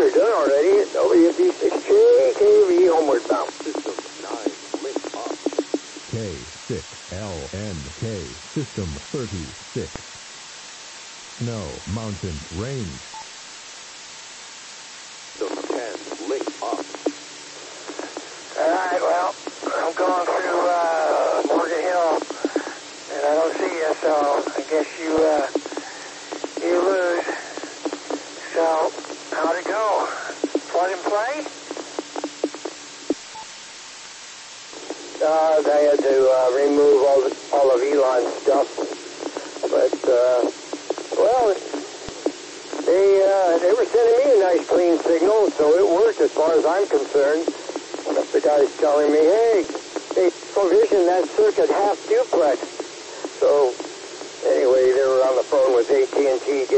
Roger, done already. WB6JKV, homeward bound. System 9, link up. K6LNK, System 36. Snow Mountain Range. System 10, link up. Alright, well, I'm going through Morgan Hill, and I don't see you, so I guess you lose. So, how'd it go? Plug and play? They had to remove all of Elon's stuff, but, well, they were sending me a nice clean signal, so it worked as far as I'm concerned. The guy's telling me, hey, they provisioned that circuit half duplex. So, anyway, they were on the phone with AT&T